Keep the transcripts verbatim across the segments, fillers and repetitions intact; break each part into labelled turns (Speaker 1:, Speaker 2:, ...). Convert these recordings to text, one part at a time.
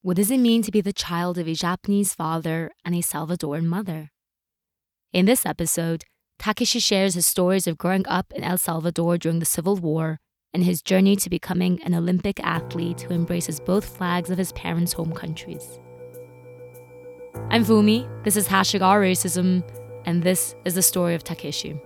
Speaker 1: What does it mean to be the child of a Japanese father and a Salvadoran mother? In this episode, Takeshi shares his stories of growing up in El Salvador during the Civil War and his journey to becoming an Olympic athlete who embraces both flags of his parents' home countries. I'm Fumi, this is Hashtag Our Racism, and this is the story of Takeshi.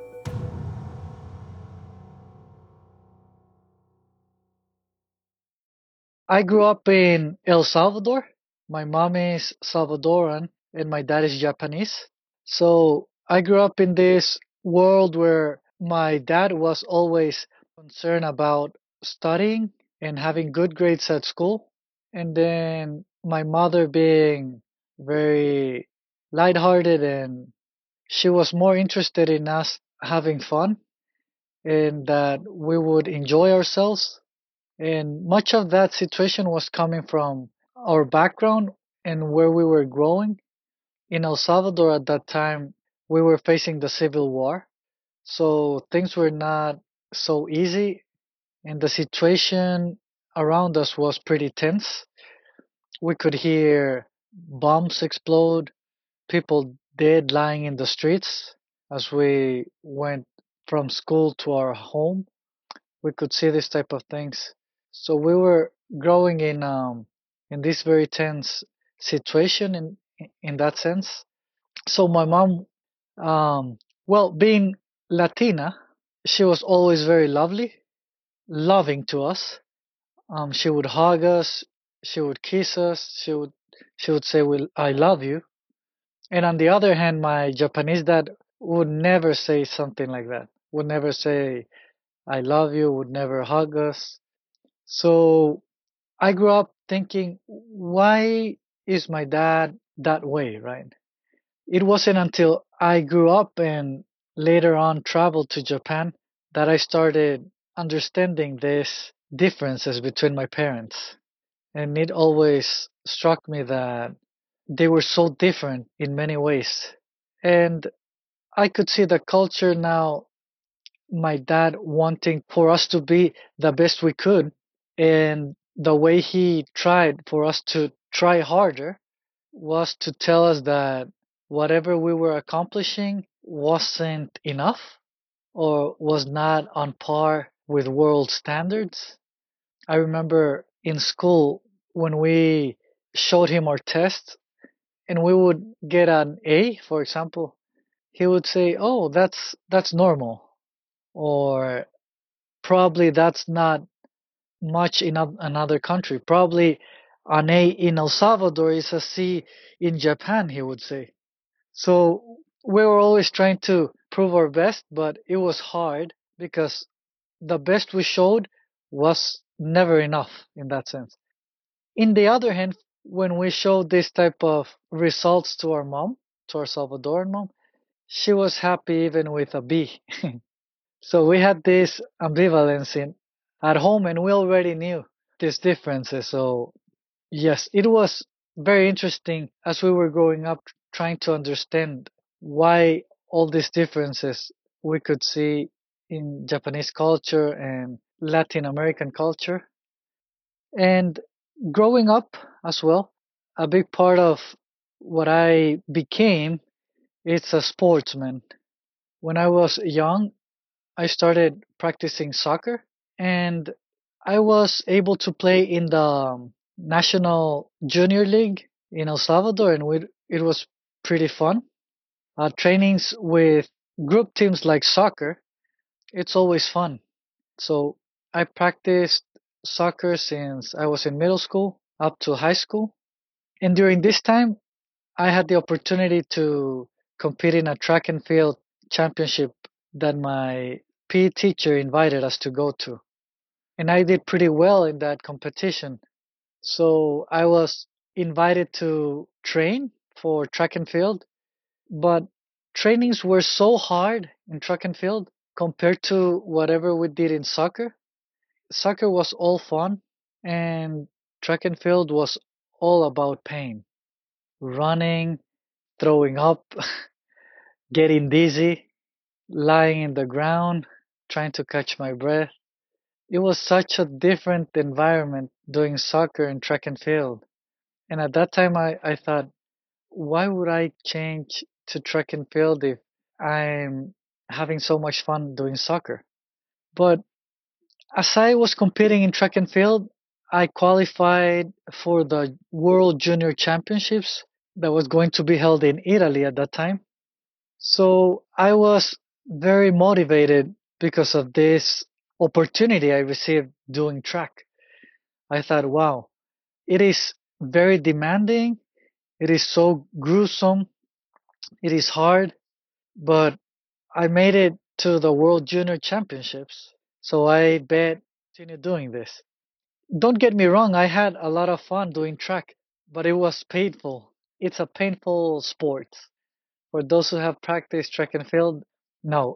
Speaker 2: I grew up in El Salvador. My mom is Salvadoran and my dad is Japanese. So I grew up in this world where my dad was always concerned about studying and having good grades at school. And then my mother being very lighthearted, and she was more interested in us having fun and that we would enjoy ourselves. And much of that situation was coming from our background and where we were growing. In El Salvador at that time, we were facing the civil war. So things were not so easy, and the situation around us was pretty tense. We could hear bombs explode, people dead lying in the streets as we went from school to our home. We could see this type of things. So we were growing in um in this very tense situation in in that sense. So my mom, um, well, being Latina, she was always very lovely, loving to us. Um, she would hug us, she would kiss us, she would she would say, "Well, I love you." And on the other hand, my Japanese dad would never say something like that. Would never say, "I love you." Would never hug us. So I grew up thinking, why is my dad that way, right? It wasn't until I grew up and later on traveled to Japan that I started understanding these differences between my parents. And it always struck me that they were so different in many ways. And I could see the culture now, my dad wanting for us to be the best we could, and the way he tried for us to try harder was to tell us that whatever we were accomplishing wasn't enough or was not on par with world standards. I remember in school when we showed him our tests and we would get an A, for example, he would say, "Oh, that's that's normal," or probably that's not much in a- another country. Probably an A in El Salvador is a C in Japan, he would say. So we were always trying to prove our best, but it was hard because the best we showed was never enough in that sense. In the other hand, when we showed this type of results to our mom, to our Salvadoran mom, she was happy even with a B. So we had this ambivalence in at home, and we already knew these differences. So yes, it was very interesting as we were growing up trying to understand why all these differences we could see in Japanese culture and Latin American culture. And growing up as well, a big part of what I became is a sportsman. When I was young, I started practicing soccer, and I was able to play in the um, National Junior League in El Salvador, and we, it was pretty fun. Uh, trainings with group teams like soccer, it's always fun. So I practiced soccer since I was in middle school up to high school. And during this time, I had the opportunity to compete in a track and field championship that my P E teacher invited us to go to. And I did pretty well in that competition. So I was invited to train for track and field, but trainings were so hard in track and field compared to whatever we did in soccer. Soccer was all fun, and track and field was all about pain. Running, throwing up, getting dizzy, lying in the ground, trying to catch my breath. It was such a different environment doing soccer and track and field. And at that time, I, I thought, why would I change to track and field if I'm having so much fun doing soccer? But as I was competing in track and field, I qualified for the World Junior Championships that was going to be held in Italy at that time. So I was very motivated because of this opportunity I received doing track. I thought, wow, it is very demanding. It is so gruesome. It is hard, but I made it to the World Junior Championships. So I bet continue doing this. Don't get me wrong, I had a lot of fun doing track, but it was painful. It's a painful sport. For those who have practiced track and field, no.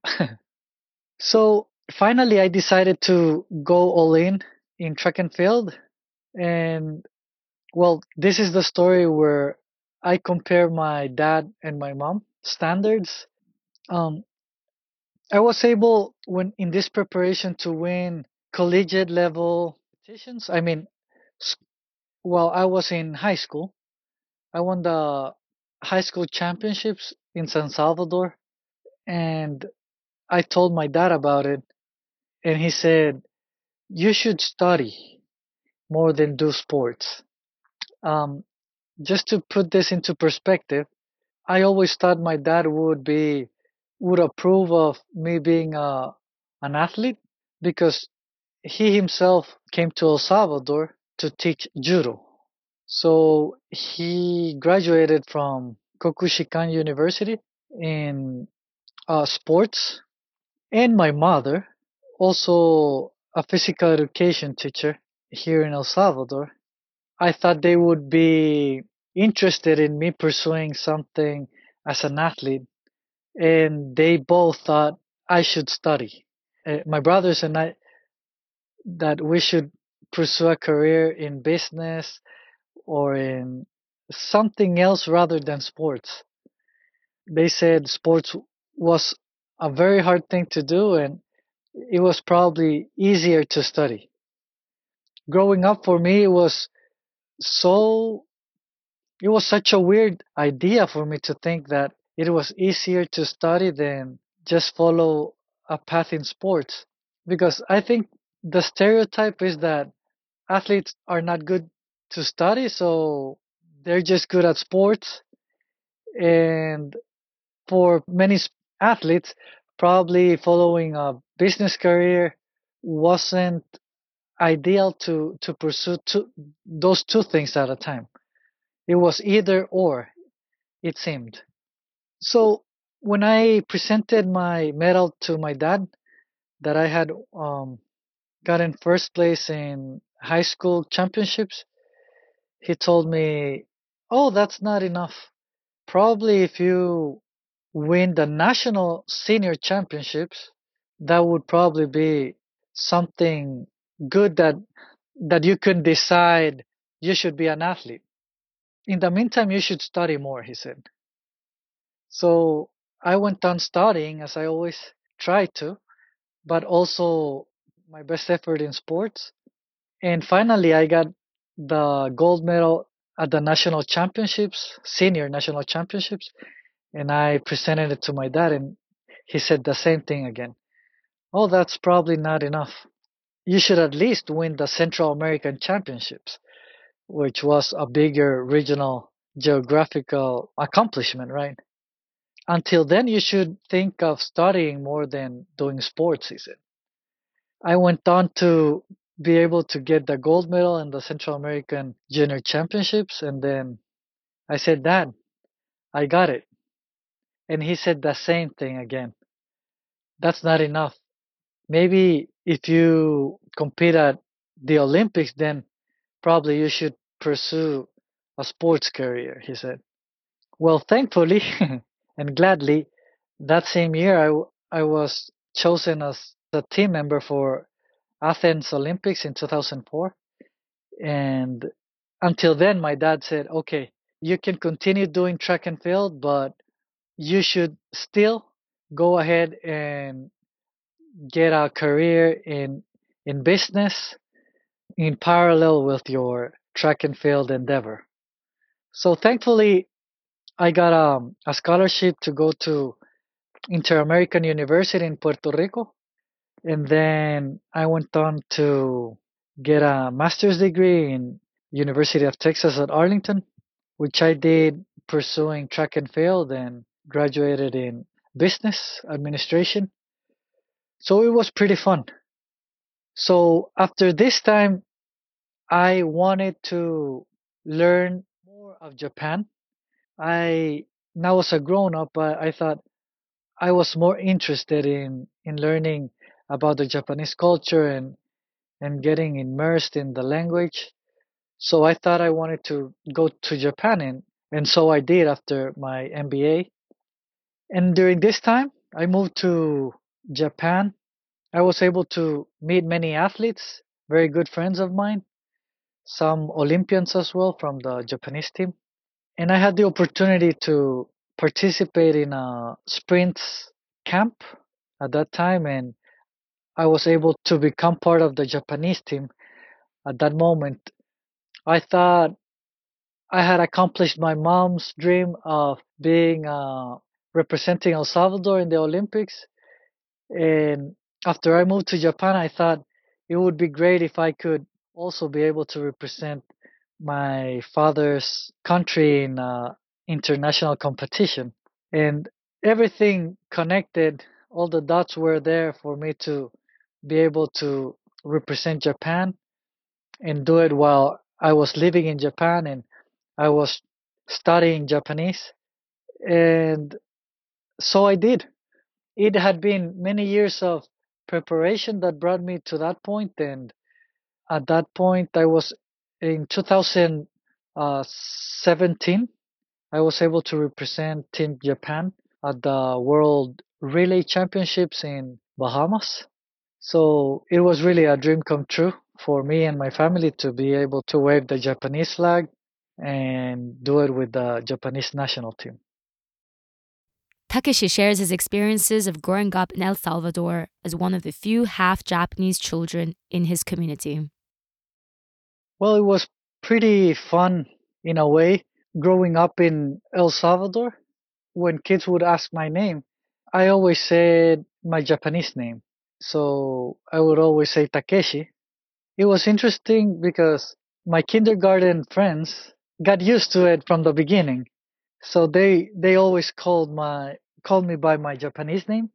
Speaker 2: So finally, I decided to go all in in track and field. And well, this is the story where I compare my dad and my mom standards. Um, I was able, when in this preparation, to win collegiate level competitions. I mean, s- while I was in high school, I won the high school championships in San Salvador, and I told my dad about it, and he said, "You should study more than do sports." Um, just to put this into perspective, I always thought my dad would be would approve of me being a an athlete because he himself came to El Salvador to teach judo. So he graduated from Kokushikan University in uh, sports, and my mother, also a physical education teacher here in El Salvador. I thought they would be interested in me pursuing something as an athlete, and they both thought I should study. Uh, my brothers and I, that we should pursue a career in business or in something else rather than sports. They said sports was a very hard thing to do and it was probably easier to study. Growing up for me, it was so, it was such a weird idea for me to think that it was easier to study than just follow a path in sports. Because I think the stereotype is that athletes are not good to study, so they're just good at sports. And for many s- athletes, probably following a business career wasn't ideal to to pursue two, those two things at a time. It was either or, it seemed. So when I presented my medal to my dad that I had um, gotten first place in high school championships, he told me, "Oh, that's not enough. Probably if you win the national senior championships, that would probably be something good that that you can decide you should be an athlete. In the meantime, you should study more," he said. So I went on studying as I always try to, but also my best effort in sports. And finally, I got the gold medal at the national championships, senior national championships, and I presented it to my dad, and he said the same thing again. Oh, that's probably not enough. You should at least win the Central American Championships, which was a bigger regional geographical accomplishment, right? Until then, you should think of studying more than doing sports, he said. I went on to be able to get the gold medal in the Central American Junior Championships, and then I said, "Dad, I got it." And he said the same thing again. That's not enough. Maybe if you compete at the Olympics, then probably you should pursue a sports career, he said. Well, thankfully and gladly, that same year I, w- I was chosen as a team member for Athens Olympics in two thousand four. And until then, my dad said, okay, you can continue doing track and field, but you should still go ahead and get a career in in business in parallel with your track and field endeavor. So thankfully, I got um, a scholarship to go to Inter-American University in Puerto Rico. And then I went on to get a master's degree in University of Texas at Arlington, which I did pursuing track and field and graduated in business administration. So it was pretty fun. So after this time, I wanted to learn more of Japan. I now as a grown up, I, I thought I was more interested in in learning about the Japanese culture and and getting immersed in the language. So I thought I wanted to go to Japan, and and so I did after my M B A. And during this time, I moved to Japan. I was able to meet many athletes, very good friends of mine, some Olympians as well from the Japanese team. And I had the opportunity to participate in a sprints camp at that time, and I was able to become part of the Japanese team at that moment. I thought I had accomplished my mom's dream of being uh, representing El Salvador in the Olympics. And after I moved to Japan, I thought it would be great if I could also be able to represent my father's country in uh, international competition. And everything connected, all the dots were there for me to be able to represent Japan and do it while I was living in Japan and I was studying Japanese. And so I did. It had been many years of preparation that brought me to that point, and at that point, I was in two thousand seventeen. I was able to represent Team Japan at the World Relay Championships in Bahamas. So it was really a dream come true for me and my family to be able to wave the Japanese flag and do it with the Japanese national team.
Speaker 1: Takeshi shares his experiences of growing up in El Salvador as one of the few half Japanese children in his community.
Speaker 2: Well, it was pretty fun in a way growing up in El Salvador. When kids would ask my name, I always said my Japanese name. So I would always say Takeshi. It was interesting because my kindergarten friends got used to it from the beginning. So they they always called my called me by my Japanese name.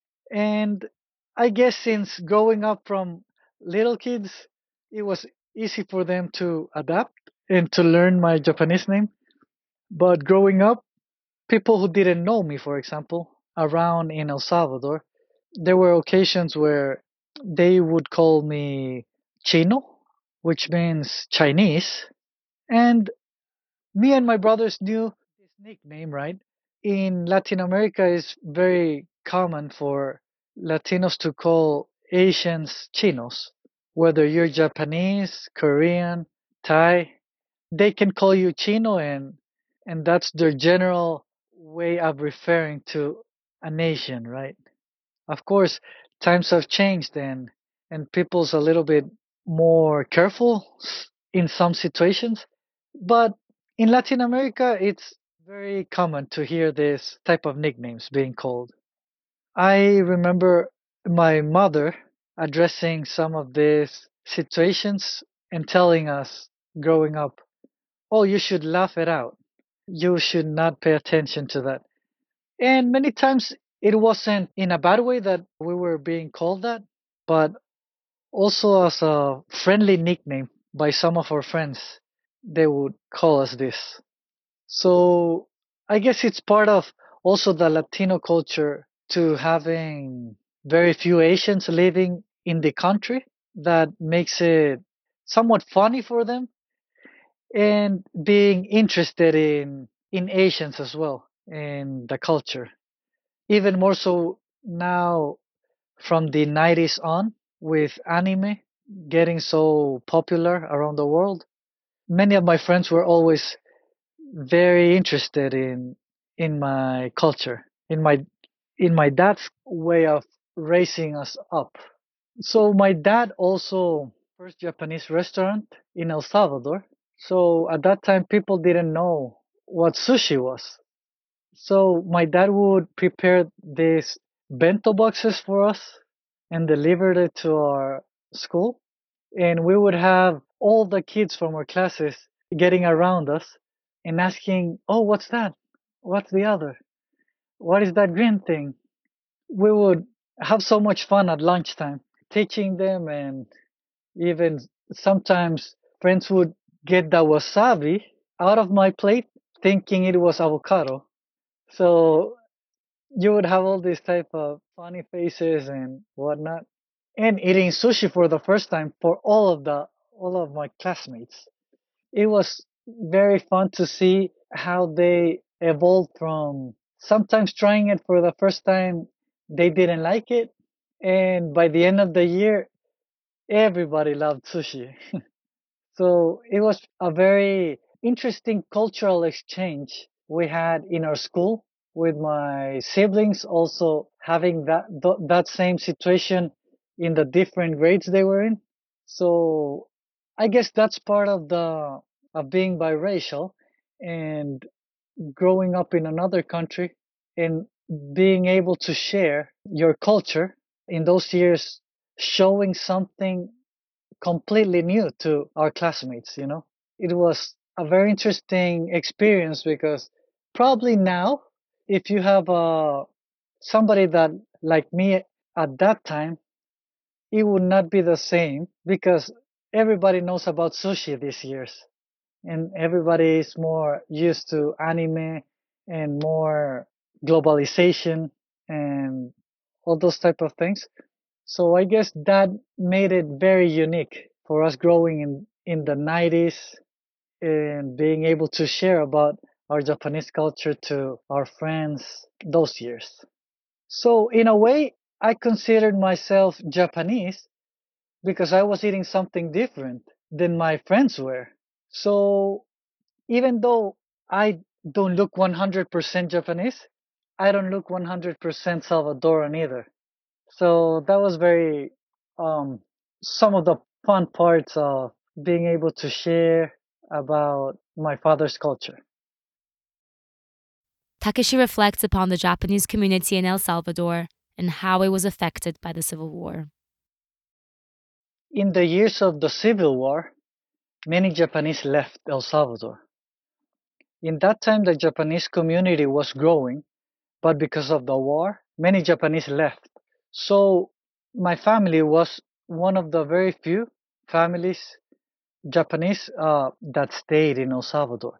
Speaker 2: And I guess since growing up from little kids, it was easy for them to adapt and to learn my Japanese name. But growing up, people who didn't know me, for example, around in El Salvador, there were occasions where they would call me Chino, which means Chinese. And me and my brothers knew this nickname, right? In Latin America, it's very common for Latinos to call Asians Chinos. Whether you're Japanese, Korean, Thai, they can call you Chino, and and that's their general way of referring to a nation, right? Of course, times have changed and and people's a little bit more careful in some situations, but in Latin America, it's very common to hear this type of nicknames being called. I remember my mother addressing some of these situations and telling us growing up, oh, you should laugh it out. You should not pay attention to that. And many times it wasn't in a bad way that we were being called that, but also as a friendly nickname by some of our friends. They would call us this. So I guess it's part of also the Latino culture to having very few Asians living in the country that makes it somewhat funny for them and being interested in in Asians as well in the culture. Even more so now from the nineties on with anime getting so popular around the world. Many of my friends were always very interested in in my culture, in my in my dad's way of raising us up. So my dad also first Japanese restaurant in El Salvador. So at that time, people didn't know what sushi was. So my dad would prepare these bento boxes for us and delivered it to our school. And we would have all the kids from our classes getting around us and asking, "Oh, what's that? What's the other? What is that green thing?" We would have so much fun at lunchtime teaching them, and even sometimes friends would get the wasabi out of my plate thinking it was avocado. So you would have all these type of funny faces and whatnot. And eating sushi for the first time for all of the all of my classmates. It was very fun to see how they evolved from sometimes trying it for the first time, they didn't like it, and by the end of the year, everybody loved sushi. So it was a very interesting cultural exchange we had in our school with my siblings also having that th- that same situation in the different grades they were in. So I guess that's part of the of being biracial and growing up in another country and being able to share your culture in those years, showing something completely new to our classmates, you know. It was a very interesting experience because probably now, if you have uh, somebody that like me at that time, it would not be the same because everybody knows about sushi these years and everybody is more used to anime and more globalization and all those type of things. So I guess that made it very unique for us growing in, in the nineties and being able to share about our Japanese culture to our friends those years. So in a way, I considered myself Japanese because I was eating something different than my friends were. So even though I don't look one hundred percent Japanese, I don't look one hundred percent Salvadoran either. So that was very um, some of the fun parts of being able to share about my father's culture.
Speaker 1: Takeshi reflects upon the Japanese community in El Salvador and how it was affected by the Civil War.
Speaker 2: In the years of the Civil War, many Japanese left El Salvador. In that time, the Japanese community was growing, but because of the war, many Japanese left. So my family was one of the very few families, Japanese, uh, that stayed in El Salvador.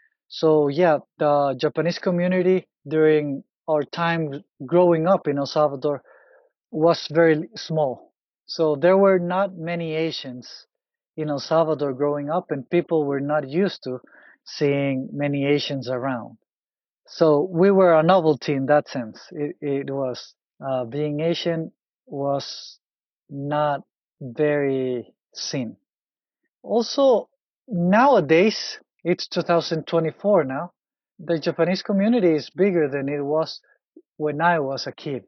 Speaker 2: So yeah, the Japanese community during our time growing up in El Salvador was very small. So there were not many Asians in El Salvador growing up, and people were not used to seeing many Asians around. So we were a novelty in that sense. It, it was uh, being Asian was not very seen. Also, nowadays, it's two thousand twenty-four now. The Japanese community is bigger than it was when I was a kid.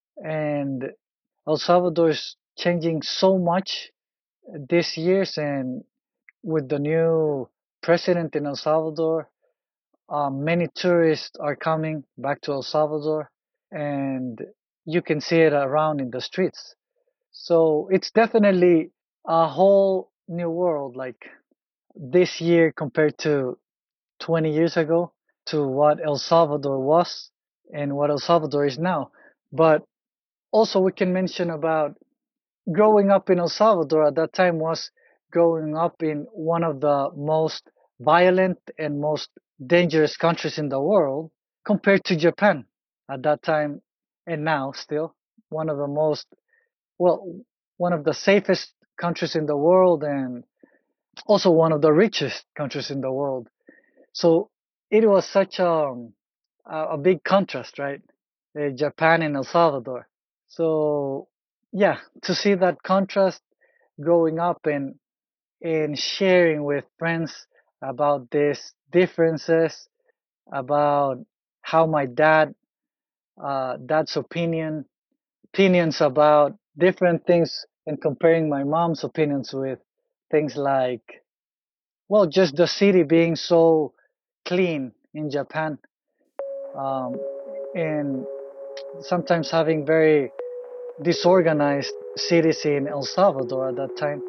Speaker 2: And El Salvador is changing so much this years, and with the new president in El Salvador, um, many tourists are coming back to El Salvador, and you can see it around in the streets. So it's definitely a whole new world, like this year compared to twenty years ago, to what El Salvador was and what El Salvador is now. But also we can mention about growing up in El Salvador at that time was growing up in one of the most violent and most dangerous countries in the world compared to Japan at that time and now still one of the most, well, one of the safest countries in the world and also one of the richest countries in the world. So it was such a, a big contrast, right? Uh, Japan and El Salvador. So yeah, to see that contrast growing up and and sharing with friends about these differences, about how my dad, uh, dad's opinion, opinions about different things, and comparing my mom's opinions with things like well, just the city being so clean in Japan, um, and sometimes having very disorganized cities in El Salvador at that time.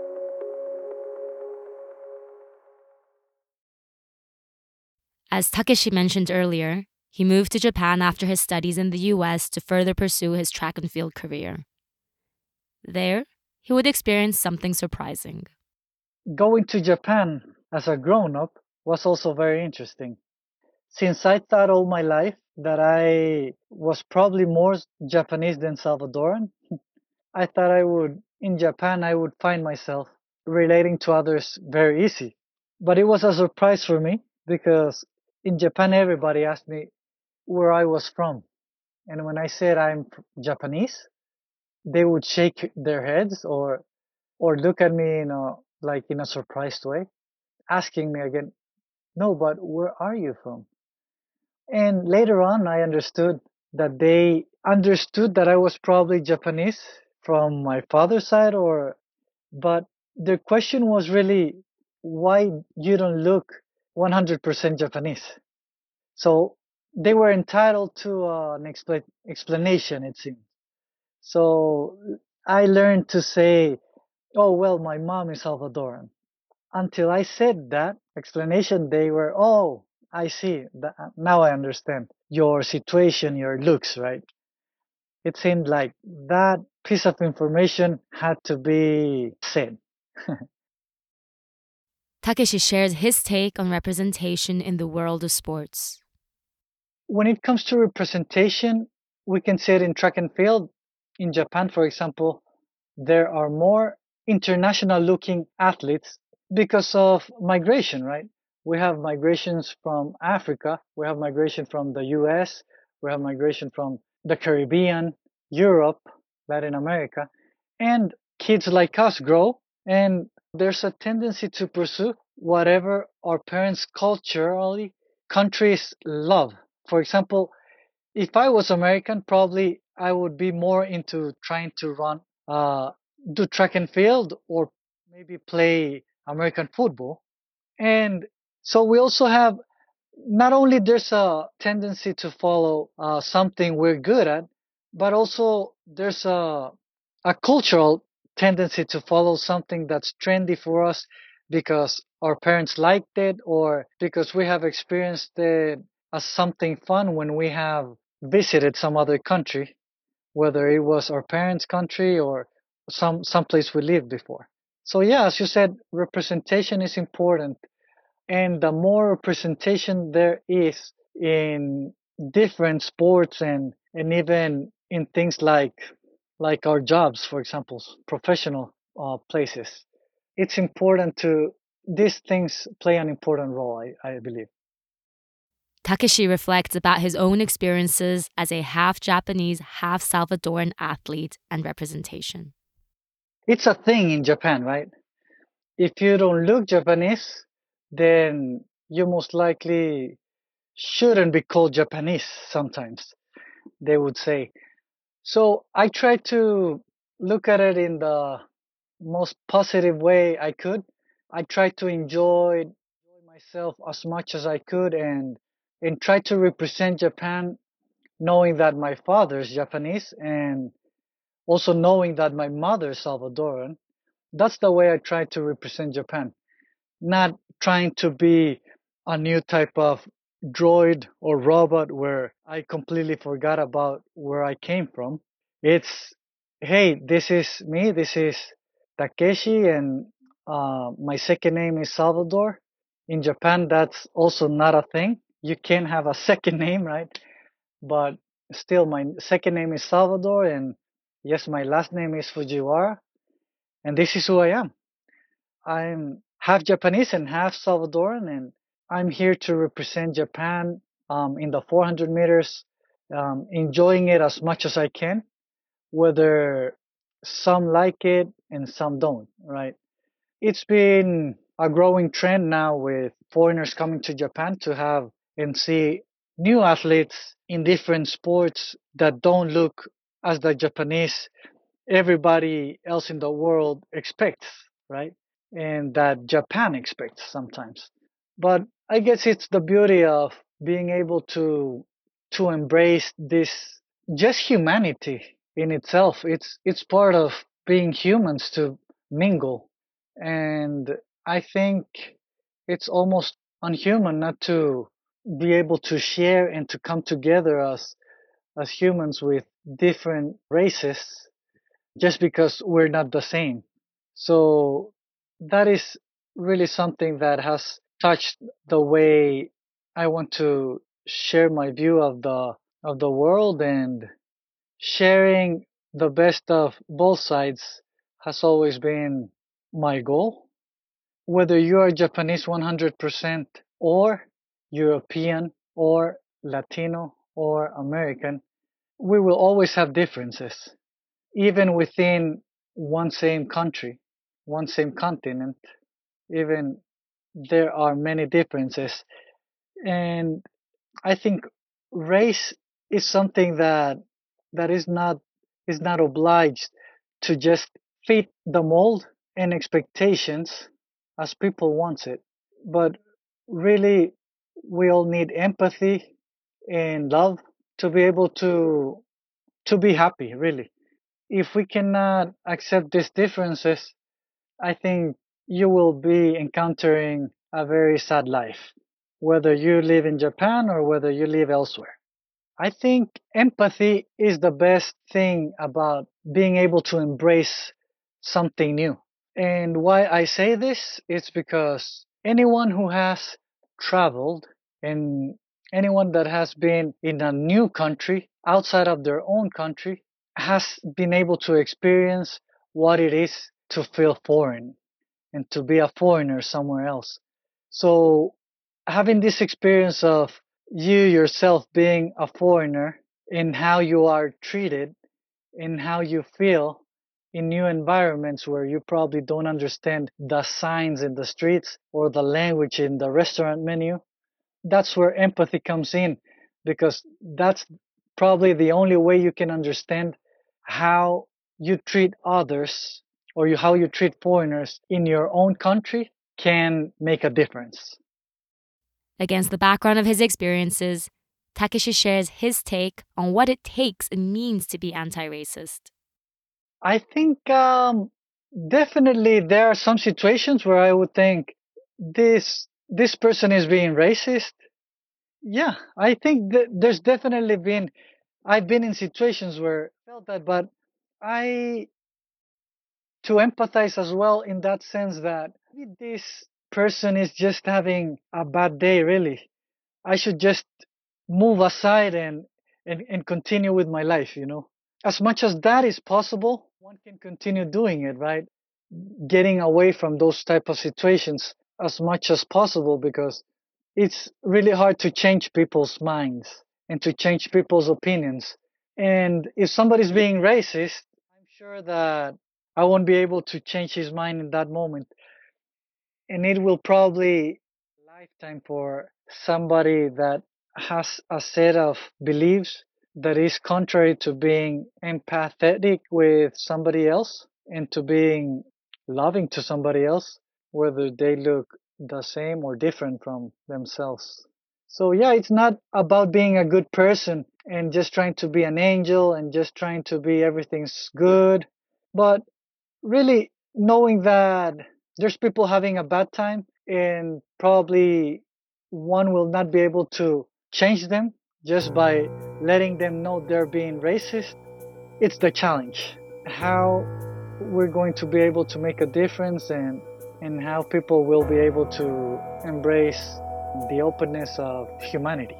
Speaker 1: As Takeshi mentioned earlier, he moved to Japan after his studies in the U S to further pursue his track and field career. There, he would experience something surprising.
Speaker 2: Going to Japan as a grown up was also very interesting. Since I thought all my life that I was probably more Japanese than Salvadoran, I thought I would, in Japan, I would find myself relating to others very easy. But it was a surprise for me because in Japan, everybody asked me where I was from. And when I said I'm Japanese, they would shake their heads or, or look at me in a, like in a surprised way, asking me again, no, but where are you from? And later on, I understood that they understood that I was probably Japanese from my father's side, or, but their question was really why you don't look one hundred percent Japanese. So they were entitled to uh, an expla- explanation, it seemed. So I learned to say, oh, well, my mom is Salvadoran. Until I said that explanation, they were, oh, I see. Now I understand your situation, your looks, right? It seemed like that piece of information had to be said.
Speaker 1: Takeshi shares his take on representation in the world of sports.
Speaker 2: When it comes to representation, we can say it in track and field. In Japan, for example, there are more international looking athletes because of migration, right? We have migrations from Africa, we have migration from the U S, we have migration from the Caribbean, Europe, Latin America, and kids like us grow, and there's a tendency to pursue whatever our parents culturally countries love. For example, if I was American, probably I would be more into trying to run, uh, do track and field, or maybe play American football. And so we also have, not only there's a tendency to follow uh, something we're good at, but also there's a, a cultural tendency to follow something that's trendy for us because our parents liked it or because we have experienced it as something fun when we have visited some other country, whether it was our parents' country or some someplace we lived before. So yeah, as you said, representation is important, and the more representation there is in different sports and and even in things like like our jobs, for example, professional uh, places, it's important to these things play an important role, I, I believe.
Speaker 1: Takeshi reflects about his own experiences as a half Japanese, half Salvadoran athlete and representation.
Speaker 2: It's a thing in Japan, right? If you don't look Japanese, then you most likely shouldn't be called Japanese sometimes, they would say. So I try to look at it in the most positive way I could. I try to enjoy myself as much as I could and and try to represent Japan, knowing that my father is Japanese and also knowing that my mother is Salvadoran. That's the way I try to represent Japan, not trying to be a new type of droid or robot where I completely forgot about where I came from. It's, hey, this is me, this is Takeshi, and uh, my second name is Salvador. In Japan, that's also not a thing. You can't have a second name, right? But still, my second name is Salvador, and yes, my last name is Fujiwara, and this is who I am. I'm half Japanese and half Salvadoran, and I'm here to represent Japan um, in the four hundred meters, um, enjoying it as much as I can, whether some like it and some don't, right? It's been a growing trend now with foreigners coming to Japan to have and see new athletes in different sports that don't look as the Japanese everybody else in the world expects, right? and that Japan expects sometimes. But I guess it's the beauty of being able to to embrace this just humanity in itself. It's it's part of being humans to mingle. And I think it's almost unhuman not to be able to share and to come together as as humans with different races just because we're not the same. So that is really something that has touched the way I want to share my view of the of the world, and sharing the best of both sides has always been my goal. Whether you are Japanese one hundred percent or European or Latino or American, we will always have differences even within one same country, one same continent, even there are many differences. And I think race is something that that is not is not obliged to just fit the mold and expectations as people want it. But really we all need empathy and love to be able to to be happy, really. If we cannot accept these differences, I think you will be encountering a very sad life, whether you live in Japan or whether you live elsewhere. I think empathy is the best thing about being able to embrace something new. And why I say this is because anyone who has traveled and anyone that has been in a new country outside of their own country has been able to experience what it is to feel foreign and to be a foreigner somewhere else. So having this experience of you yourself being a foreigner in how you are treated, in how you feel in new environments where you probably don't understand the signs in the streets or the language in the restaurant menu, that's where empathy comes in, because that's probably the only way you can understand how you treat others or you, how you treat foreigners in your own country can make a difference.
Speaker 1: Against the background of his experiences, Takeshi shares his take on what it takes and means to be anti-racist.
Speaker 2: I think um, definitely there are some situations where I would think this this person is being racist. Yeah, I think that there's definitely been. I've been in situations where I felt that, but I to empathize as well in that sense that maybe this person is just having a bad day. Really, I should just move aside and and, and continue with my life. You know, as much as that is possible, one can continue doing it, right? Getting away from those type of situations as much as possible, because it's really hard to change people's minds and to change people's opinions. And if somebody's being racist, I'm sure that I won't be able to change his mind in that moment. And it will probably a lifetime for somebody that has a set of beliefs that is contrary to being empathetic with somebody else and to being loving to somebody else, whether they look the same or different from themselves. So yeah, it's not about being a good person and just trying to be an angel and just trying to be everything's good, but really knowing that there's people having a bad time and probably one will not be able to change them just by letting them know they're being racist. It's the challenge. How we're going to be able to make a difference, and and how people will be able to embrace the openness of humanity.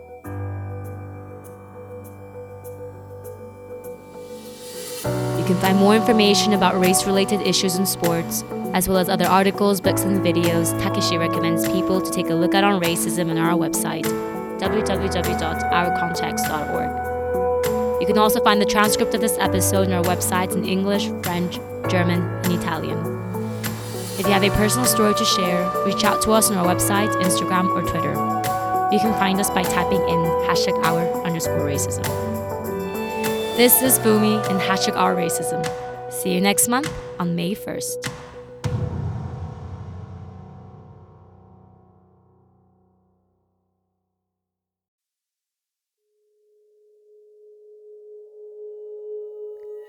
Speaker 1: You can find more information about race-related issues in sports, as well as other articles, books, and videos Takeshi recommends people to take a look at on racism on our website, w w w dot our context dot org. You can also find the transcript of this episode on our websites in English, French, German, and Italian. If you have a personal story to share, reach out to us on our website, Instagram, or Twitter. You can find us by typing in hashtag our underscore racism. This is Fumi and hashtag our racism. See you next month on May first.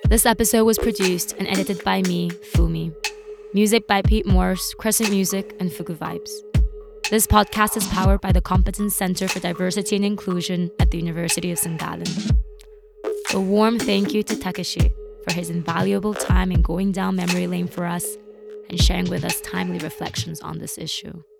Speaker 1: This episode was produced and edited by me, Fumi. Music by Pete Morse, Crescent Music, and Fugu Vibes. This podcast is powered by the Competence Center for Diversity and Inclusion at the University of Saint Gallen. A warm thank you to Takeshi for his invaluable time in going down memory lane for us and sharing with us timely reflections on this issue.